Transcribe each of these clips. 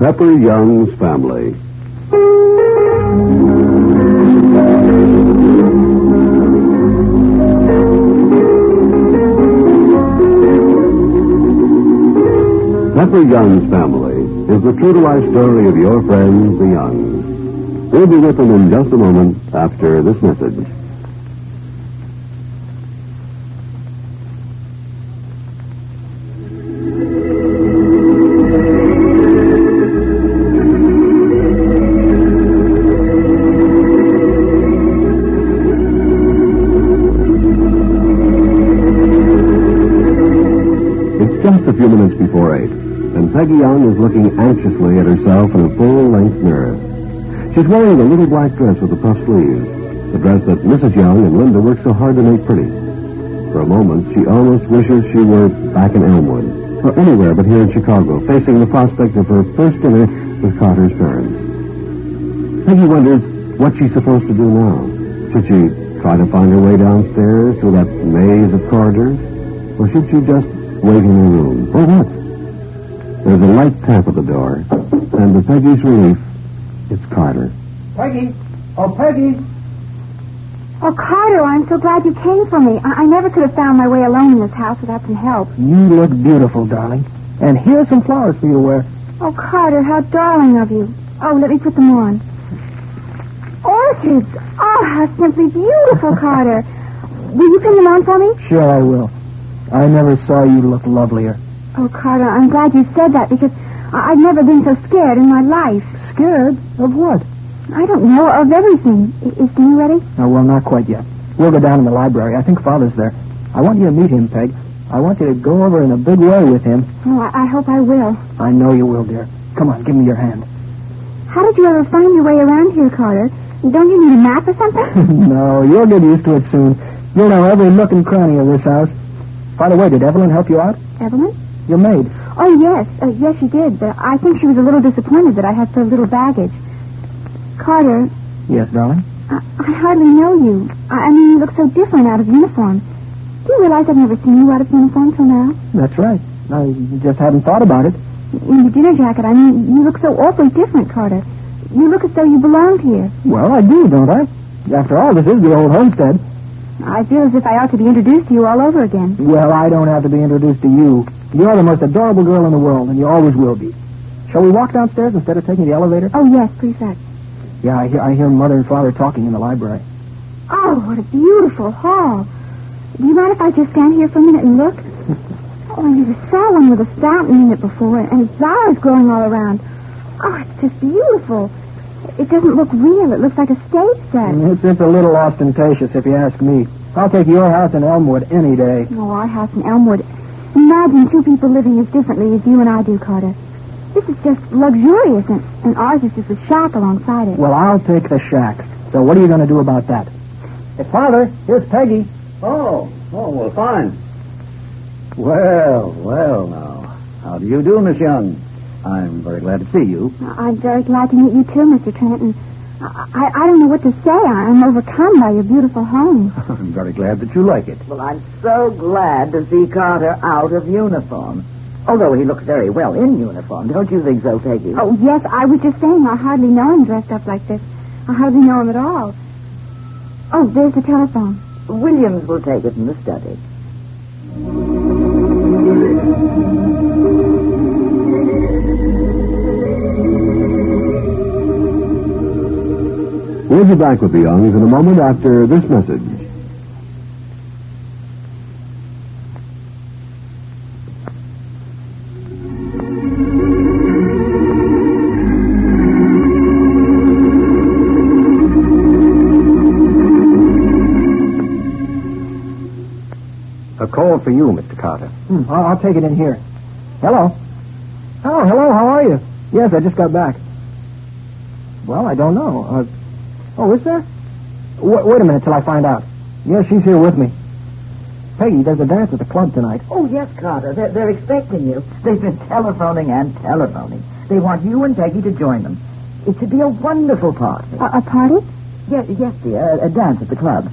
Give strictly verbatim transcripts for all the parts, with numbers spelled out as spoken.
Pepper Young's Family. Pepper Young's Family is the true-to-life story of your friends, the Youngs. We'll be with them in just a moment after this message. It's just a few minutes before eight, and Peggy Young is looking anxiously at herself in a full-length mirror. She's wearing a little black dress with the puff sleeves, the dress that Missus Young and Linda worked so hard to make pretty. For a moment, she almost wishes she were back in Elmwood, or anywhere but here in Chicago, facing the prospect of her first dinner with Carter's parents. Peggy wonders what she's supposed to do now. Should she try to find her way downstairs through that maze of corridors? Or should she just wait in her room? Or what? There's a light tap at the door, and to Peggy's relief, it's Carter. Peggy! Oh, Peggy! Oh, Carter, I'm so glad you came for me. I, I never could have found my way alone in this house without some help. You look beautiful, darling. And here's some flowers for you to wear. Oh, Carter, how darling of you. Oh, let me put them on. Orchids! Oh, how simply beautiful, Carter. Will you pin them on for me? Sure I will. I never saw you look lovelier. Oh, Carter, I'm glad you said that because I- I've never been so scared in my life. Scared? Of what? I don't know, of everything. I- is Dean ready? Oh, well, not quite yet. We'll go down in the library. I think Father's there. I want you to meet him, Peg. I want you to go over in a big way with him. Oh, I, I hope I will. I know you will, dear. Come on, give me your hand. How did you ever find your way around here, Carter? Don't you need a map or something? No, you'll get used to it soon. You'll know every nook and cranny of this house. By the way, did Evelyn help you out? Evelyn? Your maid. Oh, yes. Uh, yes, she did. But I think she was a little disappointed that I had so little baggage. Carter, Yes, darling? I, I hardly know you. I, I mean, you look so different out of uniform. Do you realize I've never seen you out of uniform till now? That's right. I just hadn't thought about it. In your dinner jacket, I mean, you look so awfully different, Carter. You look as though you belonged here. Well, I do, don't I? After all, this is the old homestead. I feel as if I ought to be introduced to you all over again. Well, I don't have to be introduced to you. You're the most adorable girl in the world, and you always will be. Shall we walk downstairs instead of taking the elevator? Oh, yes, prefect. Yeah, I hear, I hear Mother and Father talking in the library. Oh, what a beautiful hall. Do you mind if I just stand here for a minute and look? Oh, I never saw one with a fountain in it before, and flowers growing all around. Oh, it's just beautiful. It doesn't look real. It looks like a stage set. It's, it's a little ostentatious, if you ask me. I'll take your house in Elmwood any day. Oh, our house in Elmwood. Imagine two people living as differently as you and I do, Carter. This is just luxurious, and, and ours is just a shack alongside it. Well, I'll take the shack. So what are you going to do about that? Hey, Father, here's Peggy. Oh, oh, well, fine. Well, well, now. How do you do, Miss Young? I'm very glad to see you. I'm very glad to meet you, too, Mister Trenton. I, I, I don't know what to say. I'm overcome by your beautiful home. I'm very glad that you like it. Well, I'm so glad to see Carter out of uniform. Although he looks very well in uniform. Don't you think so, Peggy? Oh, yes, I was just saying I hardly know him dressed up like this. I hardly know him at all. Oh, there's the telephone. Williams will take it in the study. We'll be back with the Youngs in a moment after this message. A call for you, Mister Carter. Hmm, I'll, I'll take it in here. Hello? Oh, hello, how are you? Yes, I just got back. Well, I don't know. Uh, oh, is there? W- wait a minute till I find out. Yes, she's here with me. Peggy, there's a dance at the club tonight. Oh, yes, Carter. They're, they're expecting you. They've been telephoning and telephoning. They want you and Peggy to join them. It should be a wonderful party. A, a party? Yes, yes, dear. A, a dance at the club.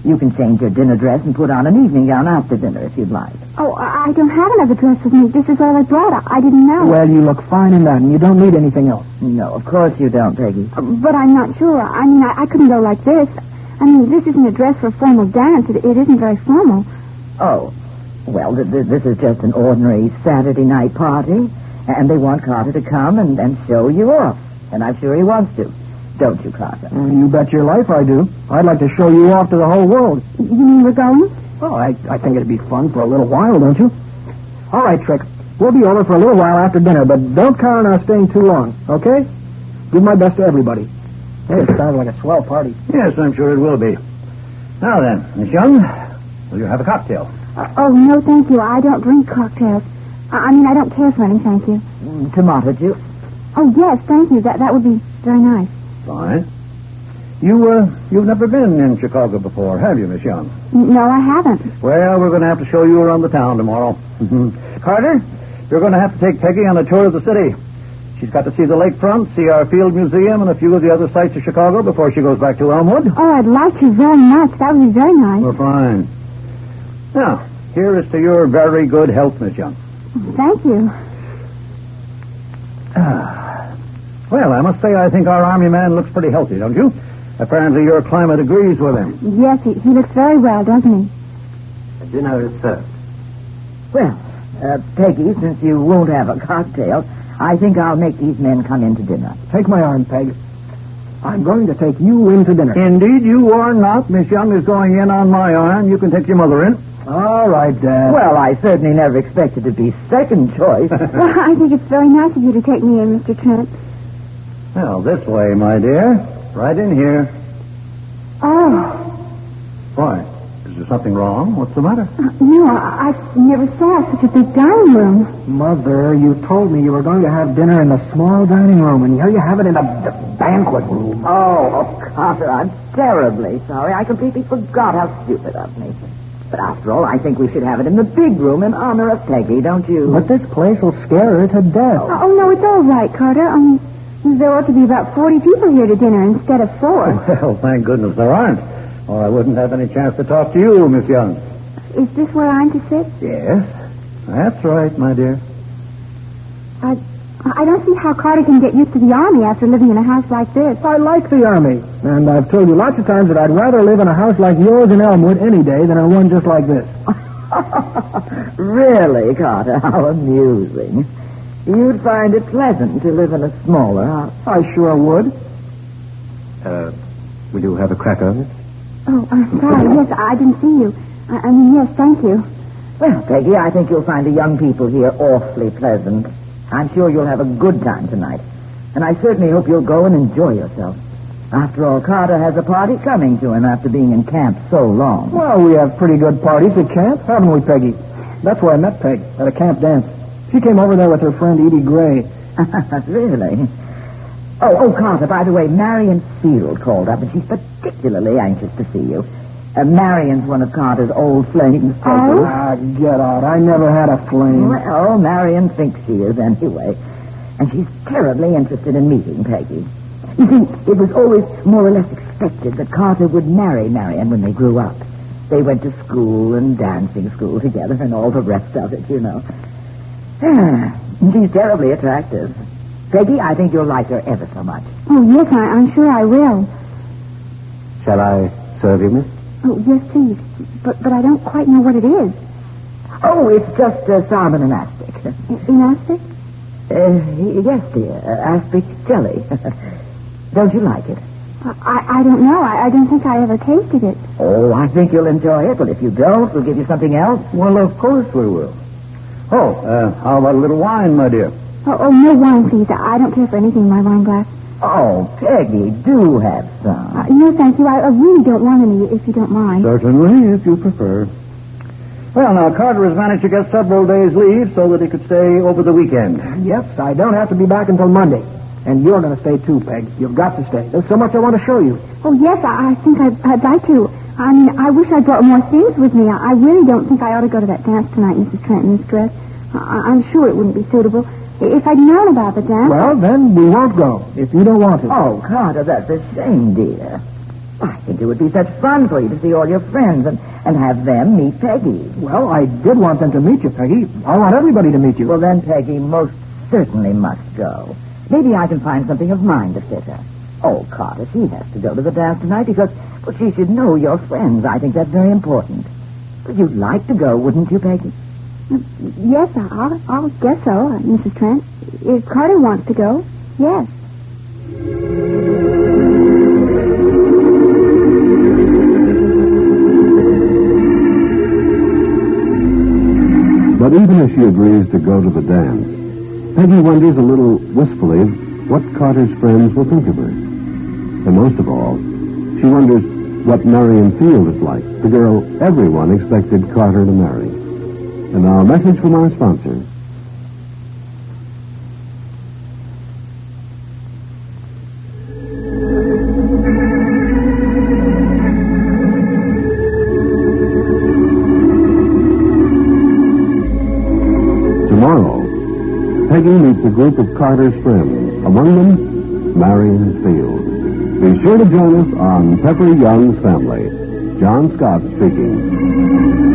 You can change your dinner dress and put on an evening gown after dinner if you'd like. Oh, I I don't have another dress with me. This is all I brought. I, I didn't know. Well, you look fine in that, and you don't need anything else. No, of course you don't, Peggy. But I'm not sure. I mean, I, I couldn't go like this. I mean, this isn't a dress for a formal dance. It, it isn't very formal. Oh, well, th- th- this is just an ordinary Saturday night party, and they want Carter to come and, and show you off. And I'm sure he wants to. Don't you, Carter? Uh, you bet your life I do. I'd like to show you off to the whole world. You mean we're going? Well, I, I think it'd be fun for a little while, don't you? All right, Trick. We'll be over for a little while after dinner, but don't count on us staying too long, okay? Give my best to everybody. Hey, it sounds like a swell party. Yes, I'm sure it will be. Now then, Miss Young, will you have a cocktail? Uh, oh, no, thank you. I don't drink cocktails. I, I mean, I don't care for any, thank you. Mm, tomato juice? Oh, yes, thank you. That that would be very nice. Fine. You, uh, you've never been in Chicago before, have you, Miss Young? N- No, I haven't. Well, we're going to have to show you around the town tomorrow. Carter, you're going to have to take Peggy on a tour of the city. She's got to see the lakefront, see our Field Museum, and a few of the other sights of Chicago before she goes back to Elmwood. Oh, I'd like to very much. That would be very nice. Well, fine. Now, here is to your very good health, Miss Young. Thank you. Well, I must say I think our Army man looks pretty healthy, don't you? Apparently your climate agrees with him. Yes, he, he looks very well, doesn't he? Dinner is served. Well, uh, Peggy, since you won't have a cocktail, I think I'll make these men come in to dinner. Take my arm, Peg. I'm going to take you in to dinner. Indeed, you are not. Miss Young is going in on my arm. You can take your mother in. All right, Dad. Well, I certainly never expected to be second choice. Well, I think it's very nice of you to take me in, Mister Trent. Well, this way, my dear. Right in here. Oh, Why? Is there something wrong? What's the matter? uh, no, I, I never saw such a big dining room. Mother, you told me you were going to have dinner in the small dining room, and here you have it in the, the banquet room. Oh, oh, Carter, I'm terribly sorry. I completely forgot how stupid of me. But after all, I think we should have it in the big room in honor of Peggy, don't you? But this place will scare her to death. Oh, no, it's all right, Carter. Um, there ought to be about forty people here to dinner instead of four. Well, thank goodness there aren't. Or I wouldn't have any chance to talk to you, Miss Young. Is this where I'm to sit? Yes, that's right, my dear. I, I don't see how Carter can get used to the Army after living in a house like this. I like the Army, and I've told you lots of times that I'd rather live in a house like yours in Elmwood any day than in one just like this. Really, Carter, how amusing. You'd find it pleasant to live in a smaller house. I sure would. Uh, will you have a cracker, Miss? Oh, I'm sorry. Yes, I didn't see you. I, I mean, yes, thank you. Well, Peggy, I think you'll find the young people here awfully pleasant. I'm sure you'll have a good time tonight. And I certainly hope you'll go and enjoy yourself. After all, Carter has a party coming to him after being in camp so long. Well, we have pretty good parties at camp, haven't we, Peggy? That's where I met Peg, at a camp dance. She came over there with her friend Edie Gray. Really? Oh, oh, Carter, by the way, Marion Field called up, and she's particularly anxious to see you. Uh, Marion's one of Carter's old flames. Oh? Ah, get out. I never had a flame. Well, Marion thinks she is anyway. And she's terribly interested in meeting Peggy. You see, it was always more or less expected that Carter would marry Marion when they grew up. They went to school and dancing school together and all the rest of it, you know. She's terribly attractive. Peggy, I think you'll like her ever so much. Oh, yes, I, I'm sure I will. Shall I serve you, Miss? Oh, yes, please. But but I don't quite know what it is. Oh, it's just uh, salmon and aspic. In aspic? Uh, yes, dear. Uh, aspic jelly. Don't you like it? I, I don't know. I, I don't think I ever tasted it. Oh, I think you'll enjoy it. But if you don't, we'll give you something else. Well, of course we will. Oh, uh, how about a little wine, my dear? Oh, oh, no wine, please. I don't care for anything in my wine glass. Oh, Peggy, do have some. Uh, no, thank you. I, I really don't want any, if you don't mind. Certainly, if you prefer. Well, now, Carter has managed to get several days' leave so that he could stay over the weekend. Yes, I don't have to be back until Monday. And you're going to stay too, Peg. You've got to stay. There's so much I want to show you. Oh, yes, I, I think I'd, I'd like to. I mean, I wish I brought more things with me. I, I really don't think I ought to go to that dance tonight, Missus Trent, in this dress. I, I'm sure it wouldn't be suitable. If I'd known about the dance... Well, then we won't go, if you don't want to. Oh, Carter, that's a shame, dear. I think it would be such fun for you to see all your friends and, and have them meet Peggy. Well, I did want them to meet you, Peggy. I want everybody to meet you. Well, then Peggy most certainly must go. Maybe I can find something of mine to fit her. Oh, Carter, she has to go to the dance tonight because, well, she should know your friends. I think that's very important. But you'd like to go, wouldn't you, Peggy? Yes, I'll, I'll guess so, uh, Missus Trent. If Carter wants to go, yes. But even if she agrees to go to the dance, Peggy wonders a little wistfully what Carter's friends will think of her. And most of all, she wonders what Marion Field is like, the girl everyone expected Carter to marry. And now a message from our sponsor. Tomorrow, Peggy meets a group of Carter's friends, among them, Marion Field. Be sure to join us on Pepper Young's Family. John Scott speaking.